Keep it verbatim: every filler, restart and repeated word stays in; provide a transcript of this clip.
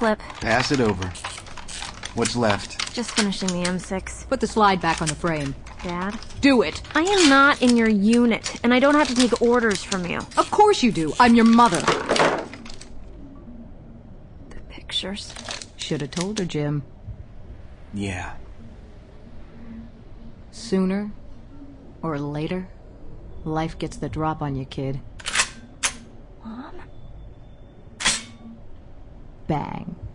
clip. Pass it over. What's left? Just finishing the M six. Put the slide back on the frame. Dad? Do it. I am not in your unit, and I don't have to take orders from you. Of course you do. I'm your mother. The pictures. Should have told her, Jim. Yeah. Sooner or later, life gets the drop on you, kid. Mom? Bang.